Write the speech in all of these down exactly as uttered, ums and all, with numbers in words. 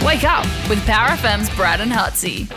Wake up with Power F M's Brad and Hutsy.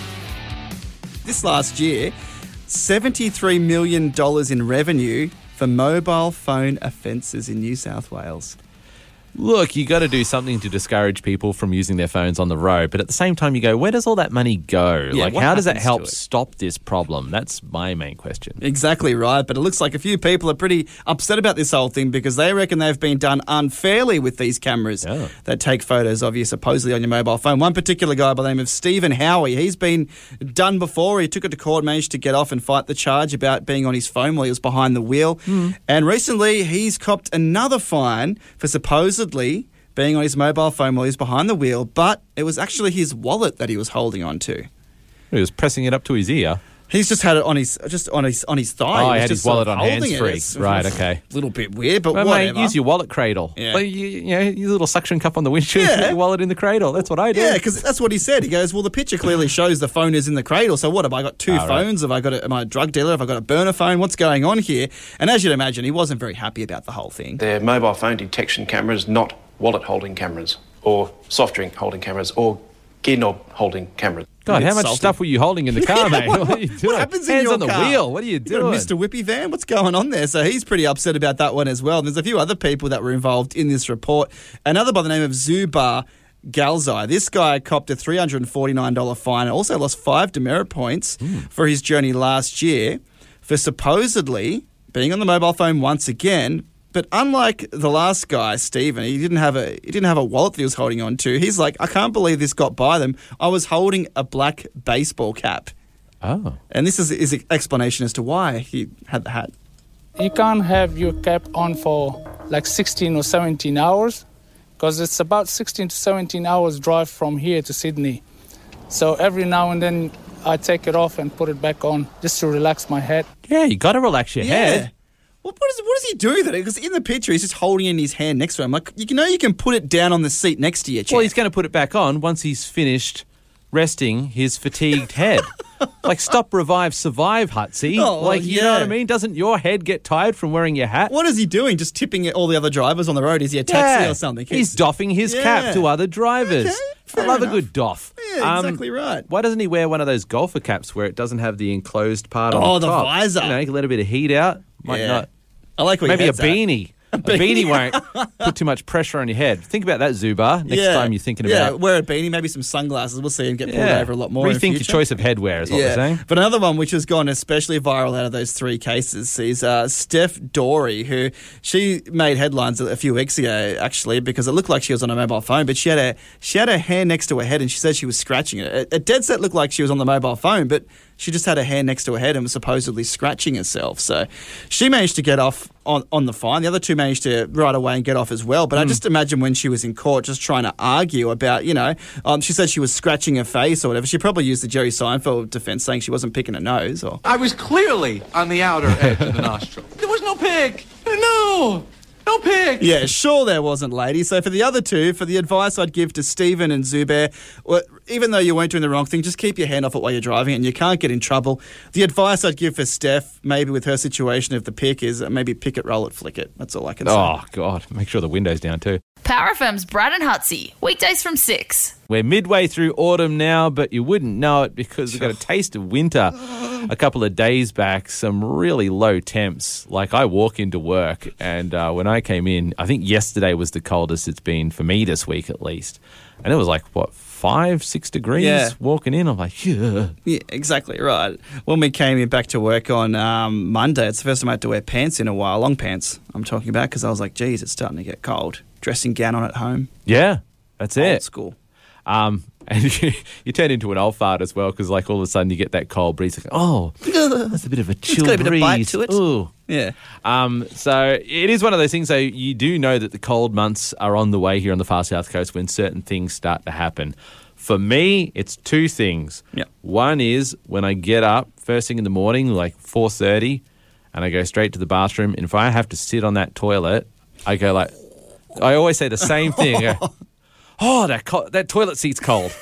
This last year, seventy-three million dollars in revenue for mobile phone offences in New South Wales. Look, you got to do something to discourage people from using their phones on the road. But at the same time, you go, where does all that money go? Yeah, like, what how does that happens help to it? stop this problem? That's my main question. Exactly right, but it looks like a few people are pretty upset about this whole thing because they reckon they've been done unfairly with these cameras Oh. that take photos of you supposedly on your mobile phone. One particular guy by the name of Stephen Howie, he's been done before. He took it to court, managed to get off and fight the charge about being on his phone while he was behind the wheel. Hmm. And recently, he's copped another fine for supposedly being on his mobile phone while he was behind the wheel, but it was actually his wallet that he was holding on to. He was pressing it up to his ear. He's just had it on his just on his on his thigh. Oh, he was had just his wallet sort of on holding it. hands-free. It's Right, okay. A little bit weird, but Well, whatever. mate, use your wallet cradle. Yeah. Like, you, you know, your little suction cup on the windshield, Yeah. put your wallet in the cradle. That's what I do. Yeah, because that's what he said. He goes, well, the picture clearly shows the phone is in the cradle. So what, have I got two Oh, right. phones? Have I got a, am I a drug dealer? Have I got a burner phone? What's going on here? And as you'd imagine, he wasn't very happy about the whole thing. They're mobile phone detection cameras, not wallet holding cameras, or soft drink holding cameras, or gear knob holding cameras. God, Bit how much salty. stuff were you holding in the car, mate? what, What are you doing? what happens in Hands your on the car? wheel. What are you You got doing? a Mister Whippy van? What's going on there? So he's pretty upset about that one as well. And there's a few other people that were involved in this report. Another by the name of Zubar Galzai. This guy copped a three hundred forty-nine dollars fine and also lost five demerit points for his journey last year for supposedly being on the mobile phone once again. But unlike the last guy, Stephen, he didn't have a he didn't have a wallet that he was holding on to. He's like, I can't believe this got by them. I was holding a black baseball cap. Oh. And this is his explanation as to why he had the hat. You can't have your cap on for like sixteen or seventeen hours because it's about sixteen to seventeen hours drive from here to Sydney. So every now and then I take it off and put it back on just to relax my head. Yeah, you got to relax your head. Well, what is what is he doing with it? Because in the picture, he's just holding it in his hand next to him. Like, you know, you can put it down on the seat next to your chair. Well, he's going to put it back on once he's finished resting his fatigued head. Like, stop, revive, survive, Hutsy. Oh, well, like, you know what I yeah. mean? Doesn't your head get tired from wearing your hat? What is he doing? Just tipping all the other drivers on the road? Is he a taxi or something? He's doffing his Yeah. cap to other drivers. Okay, I fair love enough. a good doff. Yeah, Um, exactly right. Why doesn't he wear one of those golfer caps where it doesn't have the enclosed part on Oh, the the top? visor. You know, you can let a bit of heat out. Might Yeah. not. I like what Maybe a your head's at. beanie. A beanie won't put too much pressure on your head. Think about that, Zubar, next Yeah. time you're thinking Yeah, about wear a beanie, maybe some sunglasses. We'll see him get pulled Yeah. over a lot more in the Rethink your future. choice of headwear is what we're saying. But another one which has gone especially viral out of those three cases is uh, Steph Dorey, who she made headlines a, a few weeks ago, actually, because it looked like she was on a mobile phone, but she had a she had her hand next to her head and she said she was scratching it. It, it dead set looked like she was on the mobile phone, but she just had her hand next to her head and was supposedly scratching herself. So she managed to get off on, on the fine. The other two managed to right away and get off as well. But I just imagine when she was in court just trying to argue about, you know, um, she said she was scratching her face or whatever. She probably used the Jerry Seinfeld defense saying she wasn't picking her nose. Or I was clearly on the outer edge of the nostril. There was no pick. No. No pick. Yeah, sure there wasn't, lady. So for the other two, for the advice I'd give to Stephen and Zubair, well, even though you weren't doing the wrong thing, just keep your hand off it while you're driving and you can't get in trouble. The advice I'd give for Steph, maybe with her situation of the pick, is maybe pick it, roll it, flick it. That's all I can say. Oh, God. Make sure the window's down too. Power F M's Brad and Hutsy, weekdays from six. We're midway through autumn now, but you wouldn't know it because we've got a taste of winter. A couple of days back, some really low temps. Like, I walk into work, and uh, when I came in, I think yesterday was the coldest it's been for me this week at least. And it was like, what, five, six degrees Yeah. walking in? I'm like, yeah. Yeah, exactly right. When we came in back to work on um, Monday, it's the first time I had to wear pants in a while, long pants I'm talking about, because I was like, geez, it's starting to get cold. Dressing gown on at home. Yeah, that's Old it. school. Um, and you, you turn into an old fart as well because, like, all of a sudden you get that cold breeze. Like, oh, that's a bit of a chill got a bit of breeze. bite to it. Ooh. Yeah. Um, so it is one of those things, though, you do know that the cold months are on the way here on the far south coast when certain things start to happen. For me, it's two things. Yeah. One is when I get up first thing in the morning, like four thirty, and I go straight to the bathroom. And if I have to sit on that toilet, I go like, I always say the same thing. I go, oh, that co- that toilet seat's cold.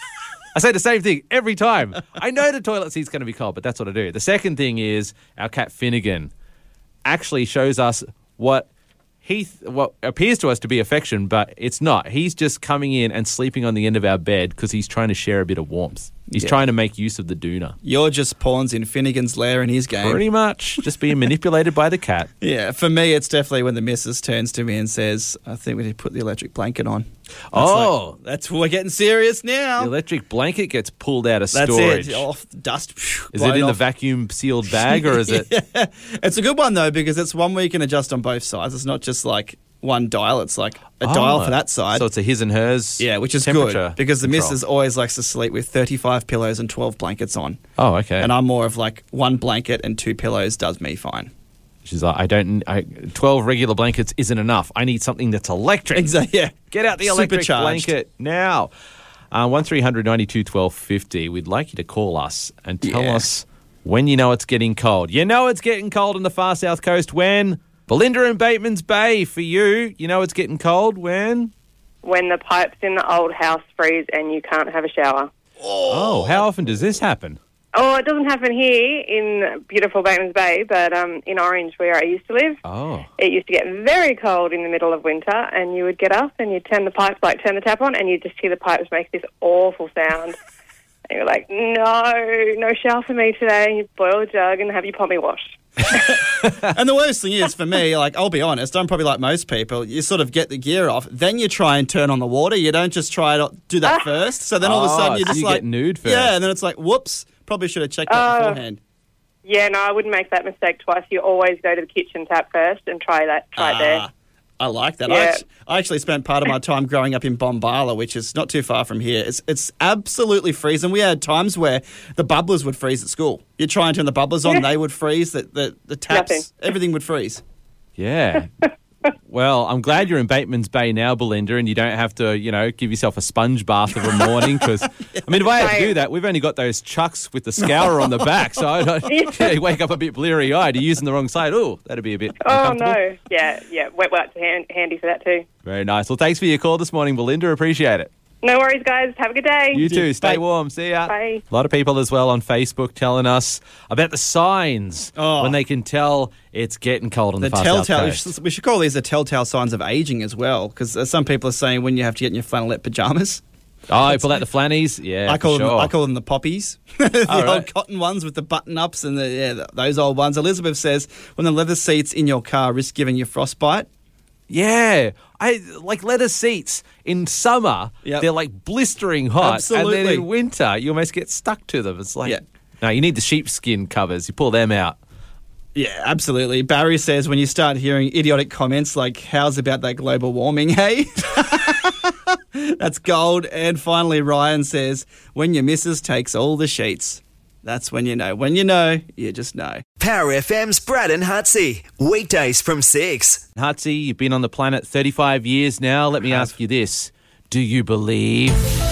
I say the same thing every time. I know the toilet seat's going to be cold, but that's what I do. The second thing is our cat Finnegan actually shows us what he th- what appears to us to be affection, but it's not. He's just coming in and sleeping on the end of our bed because he's trying to share a bit of warmth. He's Yeah. trying to make use of the doona. You're just pawns in Finnegan's lair in his game. Pretty much just being manipulated by the cat. Yeah, for me, it's definitely when the missus turns to me and says, I think we need to put the electric blanket on. That's Oh. like, that's we're getting serious now. The electric blanket gets pulled out of That's storage. it. Off dust. Is it in the vacuum sealed bag or is it? Yeah. It's a good one, though, because it's one where you can adjust on both sides. It's not just like one dial. It's like a dial Oh. for that side. So it's a his and hers. yeah, which is temperature good because the control. missus always likes to sleep with thirty-five pillows and twelve blankets on. Oh, okay. And I'm more of like one blanket and two pillows does me fine. She's like, I don't. I, Twelve regular blankets isn't enough. I need something that's electric. Exactly. Yeah. Get out the electric Supercharged. blanket now. Uh, one three hundred ninety-two twelve fifty. We'd like you to call us and tell Yeah. us when you know it's getting cold. You know it's getting cold on the far south coast when? Belinda and Bateman's Bay for you. You know it's getting cold when? When the pipes in the old house freeze and you can't have a shower. Oh, how often does this happen? Oh, it doesn't happen here in beautiful Bateman's Bay, but um, in Orange, where I used to live, Oh. it used to get very cold in the middle of winter, and you would get up and you'd turn the pipes, like turn the tap on, and you'd just hear the pipes make this awful sound. And you're like, no, no shower for me today. And you boil a jug and have your pommy washed. And the worst thing is, for me, like, I'll be honest, I'm probably like most people, you sort of get the gear off, then you try and turn on the water. You don't just try to do that first. So then all of a Oh, sudden you so just you like... get nude first. Yeah, and then it's like, whoops, probably should have checked that Oh. beforehand. Yeah, no, I wouldn't make that mistake twice. You always go to the kitchen tap first and try that. Try it there. Ah, I like that. Yeah. I, actually, I actually spent part of my time growing up in Bombala, which is not too far from here. It's it's absolutely freezing. We had times where the bubblers would freeze at school. You try and turn the bubblers on, Yeah. they would freeze. The the, the taps, Nothing. everything would freeze. Yeah. Well, I'm glad you're in Bateman's Bay now, Belinda, and you don't have to, you know, give yourself a sponge bath of a morning. Because, I mean, if I had to do that, we've only got those chucks with the scourer on the back. So I don't, yeah, you wake up a bit bleary-eyed. You're using the wrong side. Oh, that'd be a bit Oh, uncomfortable. no. Yeah, yeah. Wet wipes are hand- handy for that too. Very nice. Well, thanks for your call this morning, Belinda. Appreciate it. No worries, guys. Have a good day. You too. Stay Bye. warm. See ya. Bye. A lot of people as well on Facebook telling us about the signs Oh. when they can tell it's getting cold on the, The far south telltale, we coast. should, we should call these the telltale signs of aging as well, because uh, some people are saying when you have to get in your flannelette pajamas. Oh, you pull out the flannies? Yeah, I call for them. sure. I call them the poppies, the All old right. cotton ones with the button ups and the yeah, th- those old ones. Elizabeth says when the leather seats in your car risk giving you frostbite. Yeah, I like leather seats in summer. Yep. They're like blistering hot, and Absolutely. then in winter you almost get stuck to them. It's like, Yeah. no, you need the sheepskin covers. You pull them out. Yeah, absolutely. Barry says when you start hearing idiotic comments like, how's about that global warming, hey? That's gold. And finally, Ryan says, when your missus takes all the sheets. That's when you know. When you know, you just know. Power F M's Brad and Hutsy. Weekdays from six. Hutsy, you've been on the planet thirty-five years now. Let me ask you this: do you believe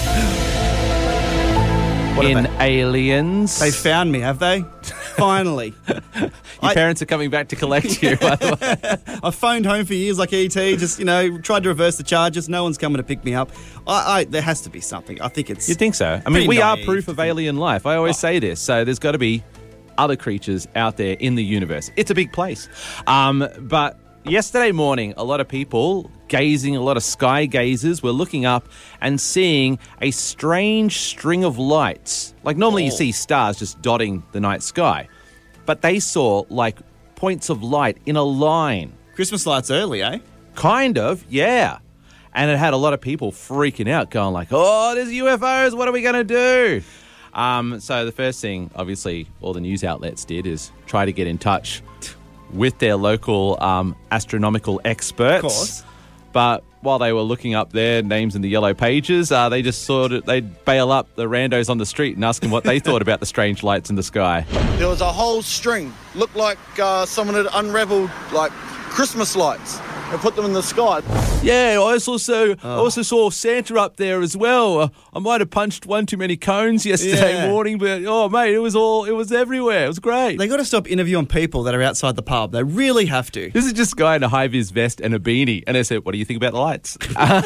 What in have aliens? They found me, have they? Finally. Your I- parents are coming back to collect you. By the way. I phoned home for years like E T, just, you know, tried to reverse the charges. No one's coming to pick me up. I, I There has to be something. I think it's... You'd think so. I mean, Pretty we are naive proof to of think- alien life. I always say this. So there's got to be other creatures out there in the universe. It's a big place. Um, but yesterday morning, a lot of people gazing, a lot of sky gazers were looking up and seeing a strange string of lights. Like normally you see stars just dotting the night sky. But they saw like points of light in a line. Christmas lights early, eh? Kind of, yeah. And it had a lot of people freaking out, going like, oh, there's U F Os, what are we going to do? Um, so the first thing, obviously, all the news outlets did is try to get in touch with their local um, astronomical experts. Of course. But while they were looking up their names in the yellow pages, uh, they just sort of, they'd bail up the randos on the street and ask them what they thought about the strange lights in the sky. There was a whole string. Looked like uh, someone had unravelled like Christmas lights and put them in the sky. Yeah, I also I also saw Santa up there as well. Uh, I might have punched one too many cones yesterday Yeah. morning, but oh mate, it was all it was everywhere. It was great. They got to stop interviewing people that are outside the pub. They really have to. This is just a guy in a high-vis vest and a beanie, and I said, "What do you think about the lights?"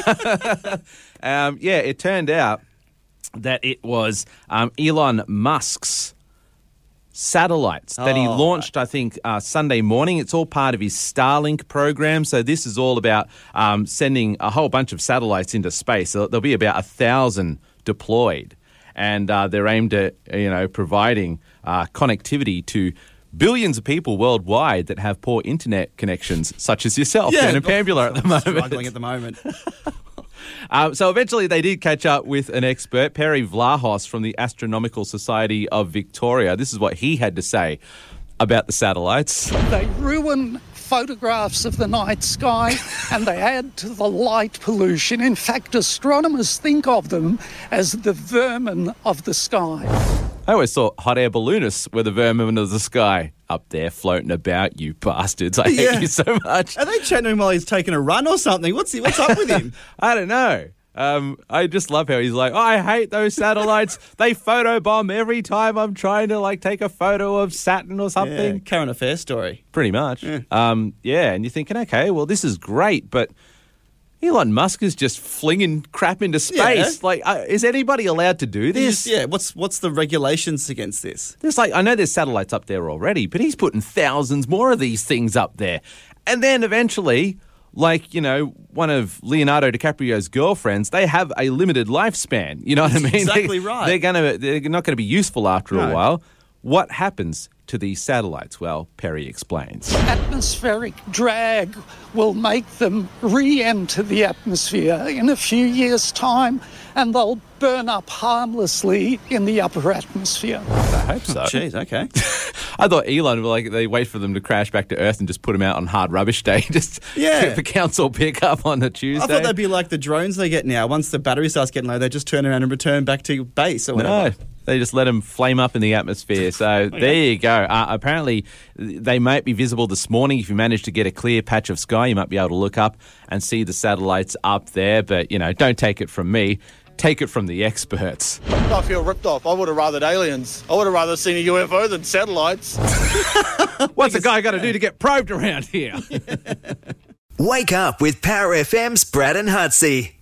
um, yeah, it turned out that it was um, Elon Musk's satellites that he Oh, launched, I think, uh, Sunday morning. It's all part of his Starlink program. So this is all about um, sending a whole bunch of satellites into space. So there'll be about a thousand deployed, and uh, they're aimed at, you know, providing uh, connectivity to billions of people worldwide that have poor internet connections, such as yourself Yeah, down in Pambula at the moment. Struggling at the moment. Um, so eventually they did catch up with an expert, Perry Vlahos from the Astronomical Society of Victoria. This is what he had to say about the satellites. They ruin photographs of the night sky and they add to the light pollution. In fact, astronomers think of them as the vermin of the sky. I always thought hot air balloonists were the vermin of the sky. Up there floating about, you bastards. I hate Yeah. you so much. Are they chatting to him while he's taking a run or something? What's he, what's up with him? I don't know. Um, I just love how he's like, oh, I hate those satellites. They photobomb every time I'm trying to like take a photo of Saturn or something. Yeah, current affair story. Pretty much. Yeah. Um, yeah, and you're thinking, okay, well, this is great, but Elon Musk is just flinging crap into space. Yeah. Like, uh, is anybody allowed to do this? Yeah, what's what's the regulations against this? There's like, I know there's satellites up there already, but he's putting thousands more of these things up there. And then eventually, like, you know, one of Leonardo DiCaprio's girlfriends, they have a limited lifespan. You know what I mean? Exactly they, right. They're gonna they're not going to be useful after No. a while. What happens to these satellites? Well, Perry explains. Atmospheric drag will make them re-enter the atmosphere in a few years' time and they'll burn up harmlessly in the upper atmosphere. I hope so. Jeez, okay. I thought Elon would like they wait for them to crash back to Earth and just put them out on hard rubbish day, just Yeah. for council pickup on a Tuesday. I thought that'd be like the drones they get now. Once the battery starts getting low, they just turn around and return back to base or whatever. No, they just let them flame up in the atmosphere. So there you go. Uh, apparently, they might be visible this morning. If you manage to get a clear patch of sky, you might be able to look up and see the satellites up there. But, you know, don't take it from me. Take it from the experts. I feel ripped off. I would have rathered aliens. I would have rather seen a U F O than satellites. What's a guy got to do to get probed around here? Wake up with Power F M's Brad and Hutsey.